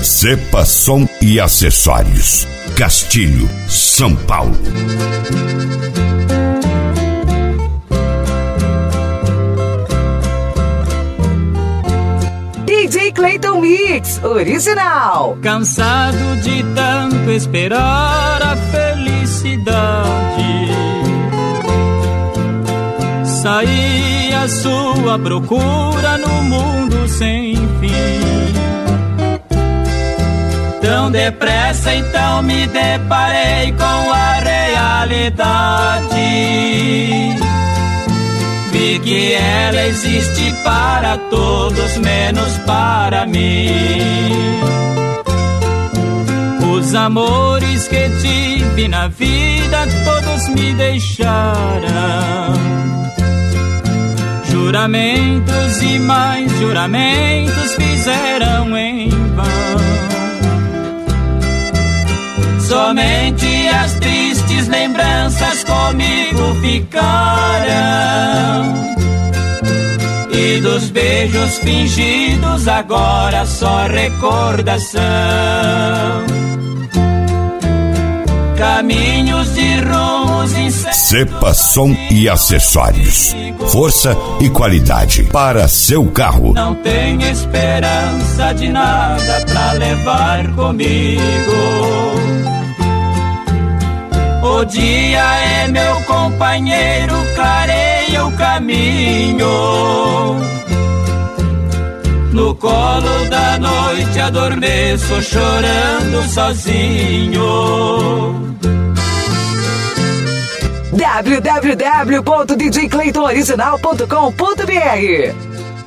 Cepa Som e Acessórios, Castilho, São Paulo. DJ Clayton Mix, original. Cansado de tanto esperar a felicidade, saí à sua procura no mundo sem fim. Tão depressa então me deparei com a realidade. Vi que ela existe para todos, menos para mim. Os amores que tive na vida todos me deixaram. Juramentos e mais juramentos fizeram em vão. Somente as tristes lembranças comigo ficaram. E dos beijos fingidos agora só recordação. Caminhos de rumos incertos. Cepa Som e Acessórios, força e qualidade para seu carro. Não tenho esperança de nada pra levar comigo. O dia é meu companheiro, clareia o caminho. No colo da noite adormeço chorando sozinho. www.djclaytonoriginal.com.br.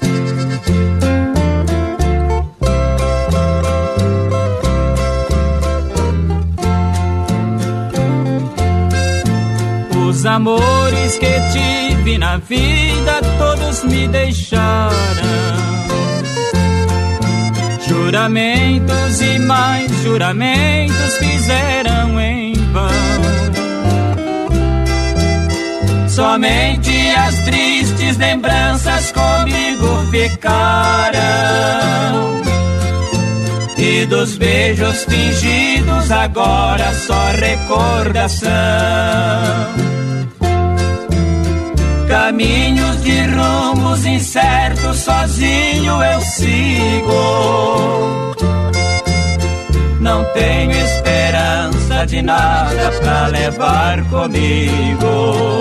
Os amores que tive na vida todos me deixaram. Juramentos e mais juramentos fizeram em vão. Somente as tristes lembranças comigo ficaram. E dos beijos fingidos agora só recordação. Caminhos de rumos incertos, sozinho eu sigo. Não tenho esperança de nada pra levar comigo.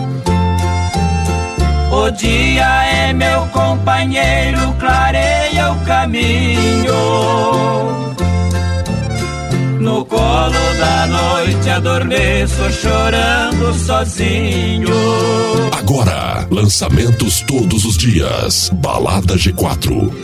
O dia é meu companheiro, clareia o caminho. No colo da noite adormeço chorando sozinho. Agora, lançamentos todos os dias. Balada G4.